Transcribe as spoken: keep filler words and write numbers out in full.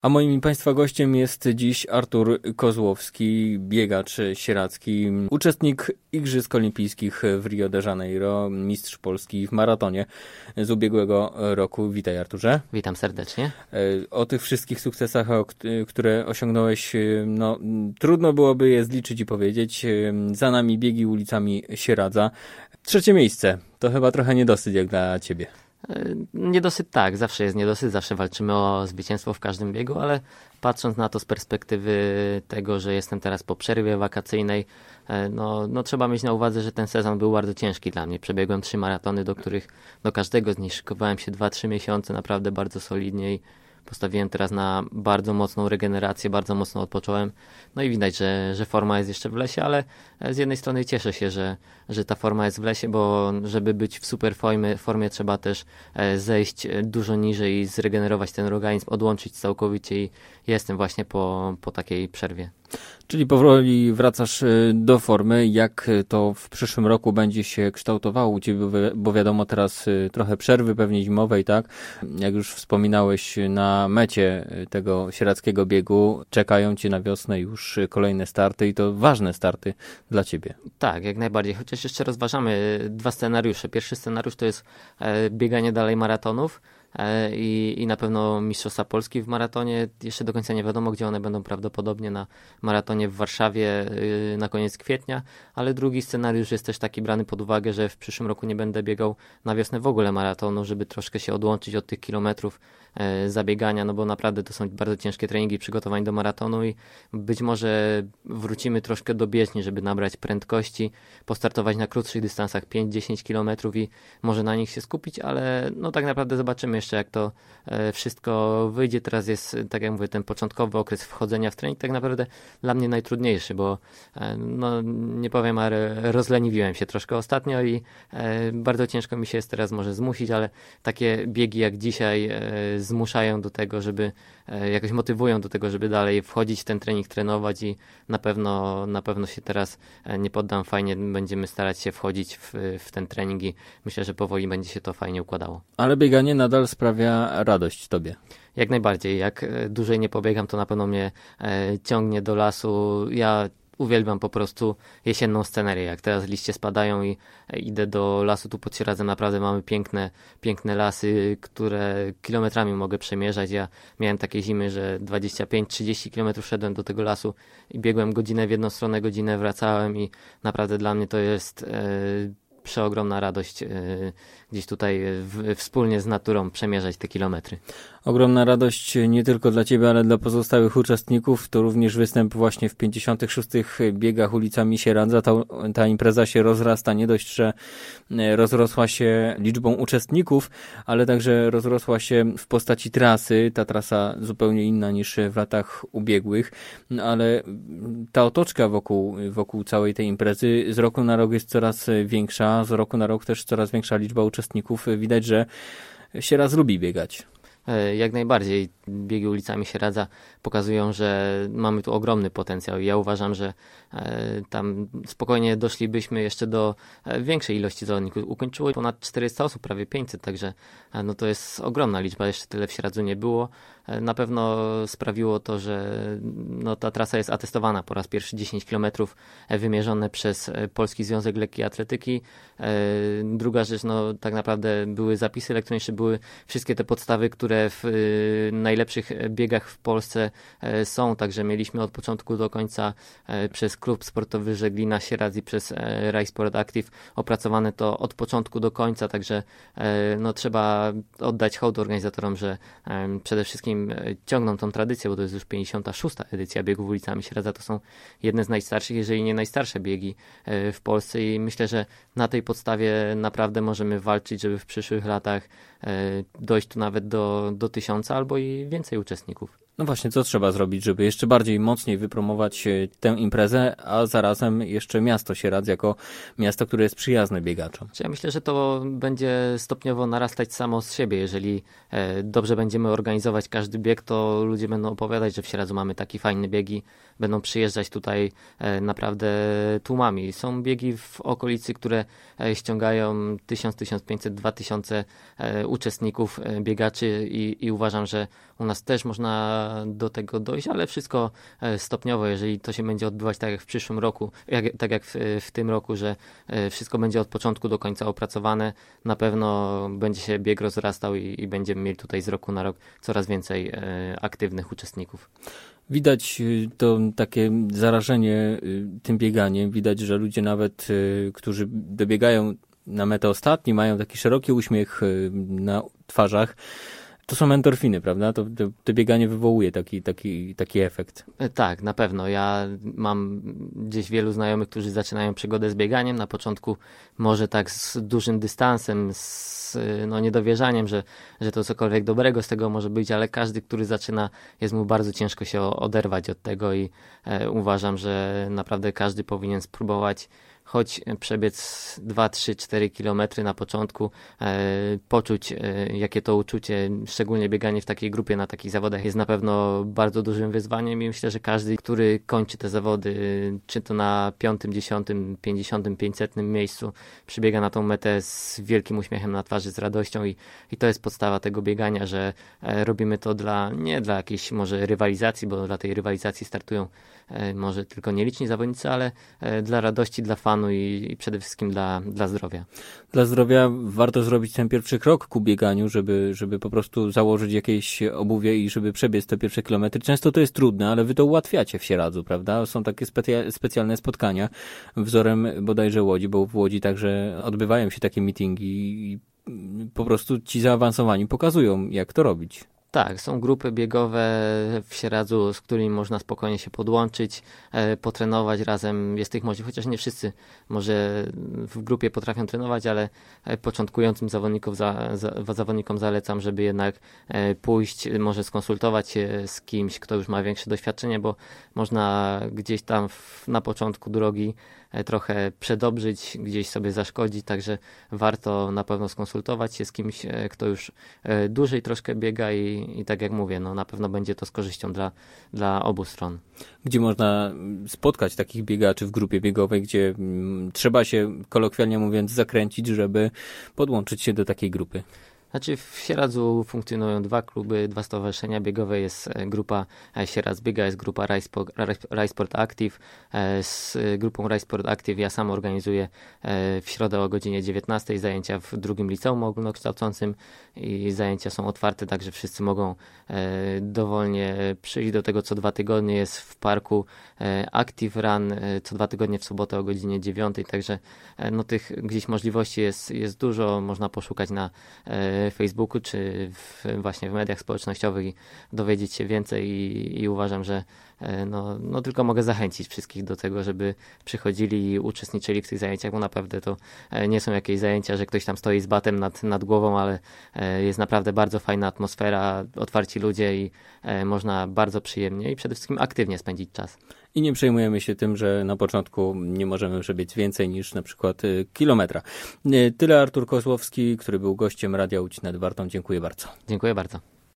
A moim i Państwa gościem jest dziś Artur Kozłowski, biegacz sieradzki, uczestnik Igrzysk Olimpijskich w Rio de Janeiro, mistrz Polski w maratonie z ubiegłego roku. Witaj, Arturze. Witam serdecznie. O tych wszystkich sukcesach, które osiągnąłeś, no trudno byłoby je zliczyć i powiedzieć. Za nami biegi ulicami Sieradza. Trzecie miejsce. To chyba trochę niedosyt jak dla Ciebie. Niedosyt tak, zawsze jest niedosyt, zawsze walczymy o zwycięstwo w każdym biegu, ale patrząc na to z perspektywy tego, że jestem teraz po przerwie wakacyjnej, no, no trzeba mieć na uwadze, że ten sezon był bardzo ciężki dla mnie. Przebiegłem trzy maratony, do których do każdego z nich szykowałem się dwa trzy miesiące, naprawdę bardzo solidnie i postawiłem teraz na bardzo mocną regenerację, bardzo mocno odpocząłem. No i widać, że, że forma jest jeszcze w lesie, ale z jednej strony cieszę się, że, że ta forma jest w lesie, bo żeby być w super formie, formie trzeba też zejść dużo niżej i zregenerować ten organizm, odłączyć całkowicie i jestem właśnie po, po takiej przerwie. Czyli powoli wracasz do formy. Jak to w przyszłym roku będzie się kształtowało u Ciebie, bo wiadomo teraz trochę przerwy pewnie zimowej, tak? Jak już wspominałeś, na mecie tego sieradzkiego biegu czekają Cię na wiosnę już kolejne starty i to ważne starty dla Ciebie. Tak, jak najbardziej. Chociaż jeszcze rozważamy dwa scenariusze. Pierwszy scenariusz to jest bieganie dalej maratonów. I, i na pewno Mistrzostwa Polski w maratonie. Jeszcze do końca nie wiadomo, gdzie one będą, prawdopodobnie na maratonie w Warszawie yy, na koniec kwietnia, ale drugi scenariusz jest też taki brany pod uwagę, że w przyszłym roku nie będę biegał na wiosnę w ogóle maratonu, żeby troszkę się odłączyć od tych kilometrów yy, zabiegania, no bo naprawdę to są bardzo ciężkie treningi przygotowań do maratonu i być może wrócimy troszkę do bieżni, żeby nabrać prędkości, postartować na krótszych dystansach pięć dziesięć kilometrów i może na nich się skupić, ale no tak naprawdę zobaczymy jeszcze, jak to e, wszystko wyjdzie. Teraz jest, tak jak mówię, ten początkowy okres wchodzenia w trening tak naprawdę dla mnie najtrudniejszy, bo e, no nie powiem, ale rozleniwiłem się troszkę ostatnio i e, bardzo ciężko mi się jest teraz może zmusić, ale takie biegi jak dzisiaj e, zmuszają do tego, żeby e, jakoś motywują do tego, żeby dalej wchodzić w ten trening, trenować i na pewno, na pewno się teraz e, nie poddam. Fajnie będziemy starać się wchodzić w, w ten trening i myślę, że powoli będzie się to fajnie układało. Ale bieganie nadal sprawia radość Tobie. Jak najbardziej. Jak dłużej nie pobiegam, to na pewno mnie e, ciągnie do lasu. Ja uwielbiam po prostu jesienną scenerię. Jak teraz liście spadają i e, idę do lasu tu pod Sieradzem, naprawdę mamy piękne, piękne lasy, które kilometrami mogę przemierzać. Ja miałem takie zimy, że dwadzieścia pięć trzydzieści kilometrów szedłem do tego lasu i biegłem godzinę w jedną stronę, godzinę wracałem i naprawdę dla mnie to jest e, przeogromna radość yy, gdzieś tutaj w, wspólnie z naturą przemierzać te kilometry. Ogromna radość nie tylko dla Ciebie, ale dla pozostałych uczestników. To również występ właśnie w pięćdziesiątych szóstych biegach ulicami Sieradza. Ta, ta impreza się rozrasta. Nie dość, że rozrosła się liczbą uczestników, ale także rozrosła się w postaci trasy. Ta trasa zupełnie inna niż w latach ubiegłych, ale ta otoczka wokół, wokół całej tej imprezy z roku na rok jest coraz większa. Z roku na rok też coraz większa liczba uczestników. Widać, że Sieradz lubi biegać. Jak najbardziej. Biegi ulicami Sieradza pokazują, że mamy tu ogromny potencjał i ja uważam, że e, tam spokojnie doszlibyśmy jeszcze do e, większej ilości zawodników. Ukończyło ponad czterysta osób, prawie pięćset, także e, no to jest ogromna liczba, jeszcze tyle w Sieradzu nie było. E, na pewno sprawiło to, że no, ta trasa jest atestowana po raz pierwszy dziesięć kilometrów e, wymierzone przez e, Polski Związek Lekkiej Atletyki. E, druga rzecz, no tak naprawdę były zapisy elektroniczne, były wszystkie te podstawy, które w e, najlepszych biegach w Polsce e, są, także mieliśmy od początku do końca e, przez Klub Sportowy Żeglina Sieradz i przez e, Rai Sport Active opracowane to od początku do końca, także e, no, trzeba oddać hołd organizatorom, że e, przede wszystkim ciągną tą tradycję, bo to jest już pięćdziesiąta szósta edycja biegów ulicami Sieradza, to są jedne z najstarszych, jeżeli nie najstarsze biegi e, w Polsce i myślę, że na tej podstawie naprawdę możemy walczyć, żeby w przyszłych latach e, dojść tu nawet do, do tysiąca albo i więcej uczestników. No właśnie, co trzeba zrobić, żeby jeszcze bardziej, mocniej wypromować tę imprezę, a zarazem jeszcze miasto Sieradz jako miasto, które jest przyjazne biegaczom? Ja myślę, że to będzie stopniowo narastać samo z siebie, jeżeli e, dobrze będziemy organizować każdy każdy bieg, to ludzie będą opowiadać, że w Sieradzu mamy taki fajny biegi, będą przyjeżdżać tutaj naprawdę tłumami. Są biegi w okolicy, które ściągają tysiąc, tysiąc pięćset, dwa tysiące uczestników, biegaczy i, i uważam, że u nas też można do tego dojść, ale wszystko stopniowo, jeżeli to się będzie odbywać tak jak w przyszłym roku, jak, tak jak w, w tym roku, że wszystko będzie od początku do końca opracowane, na pewno będzie się bieg rozrastał i, i będziemy mieli tutaj z roku na rok coraz więcej aktywnych uczestników. Widać to takie zarażenie tym bieganiem. Widać, że ludzie nawet, którzy dobiegają na metę ostatni, mają taki szeroki uśmiech na twarzach. To są endorfiny, prawda? To, to, to bieganie wywołuje taki, taki, taki efekt. Tak, na pewno. Ja mam gdzieś wielu znajomych, którzy zaczynają przygodę z bieganiem. Na początku może tak z dużym dystansem, z no, niedowierzaniem, że, że to cokolwiek dobrego z tego może być, ale każdy, który zaczyna, jest mu bardzo ciężko się oderwać od tego i e, uważam, że naprawdę każdy powinien spróbować choć przebiec dwa, trzy, cztery kilometry na początku, e, poczuć e, jakie to uczucie, szczególnie bieganie w takiej grupie na takich zawodach jest na pewno bardzo dużym wyzwaniem i myślę, że każdy, który kończy te zawody, czy to na piątym, dziesiątym, pięćdziesiątym, pięćsetnym miejscu, przybiega na tą metę z wielkim uśmiechem na twarzy, z radością i, i to jest podstawa tego biegania, że e, robimy to dla, nie dla jakiejś może rywalizacji, bo dla tej rywalizacji startują e, może tylko nieliczni zawodnicy, ale e, dla radości, dla fanu i, i przede wszystkim dla, dla zdrowia. Dla zdrowia warto zrobić ten pierwszy krok ku bieganiu, żeby, żeby po prostu założyć jakieś obuwie i żeby przebiec te pierwsze kilometry. Często to jest trudne, ale wy to ułatwiacie w Sieradzu, prawda? Są takie specja- specjalne spotkania wzorem bodajże Łodzi, bo w Łodzi także odbywają się takie meetingi i po prostu ci zaawansowani pokazują, jak to robić. Tak, są grupy biegowe w Sieradzu, z którymi można spokojnie się podłączyć, e, potrenować razem. Jest tych możliwych, chociaż nie wszyscy może w grupie potrafią trenować, ale początkującym zawodnikom, za, za, zawodnikom zalecam, żeby jednak e, pójść, może skonsultować się z kimś, kto już ma większe doświadczenie, bo można gdzieś tam w, na początku drogi trochę przedobrzyć, gdzieś sobie zaszkodzić, także warto na pewno skonsultować się z kimś, kto już dłużej troszkę biega i, i tak jak mówię, no na pewno będzie to z korzyścią dla, dla obu stron. Gdzie można spotkać takich biegaczy w grupie biegowej, gdzie trzeba się, kolokwialnie mówiąc, zakręcić, żeby podłączyć się do takiej grupy? Znaczy w Sieradzu funkcjonują dwa kluby, dwa stowarzyszenia biegowe. Jest grupa Sieradz Biega, jest grupa Rajsport Active. Z grupą Rajsport Active ja sam organizuję w środę o godzinie dziewiętnastej zajęcia w drugim liceum ogólnokształcącym i zajęcia są otwarte, także wszyscy mogą dowolnie przyjść do tego. Co dwa tygodnie jest w parku Active Run, co dwa tygodnie w sobotę o godzinie dziewiątej, także no, tych gdzieś możliwości jest, jest dużo, można poszukać na Facebooku czy w, właśnie w mediach społecznościowych i dowiedzieć się więcej i, i uważam, że no, no tylko mogę zachęcić wszystkich do tego, żeby przychodzili i uczestniczyli w tych zajęciach, bo naprawdę to nie są jakieś zajęcia, że ktoś tam stoi z batem nad, nad głową, ale jest naprawdę bardzo fajna atmosfera, otwarci ludzie i można bardzo przyjemnie i przede wszystkim aktywnie spędzić czas. I nie przejmujemy się tym, że na początku nie możemy przebiec więcej niż na przykład kilometra. Tyle Artur Kozłowski, który był gościem Radia Łódź nad Wartą. Dziękuję bardzo. Dziękuję bardzo.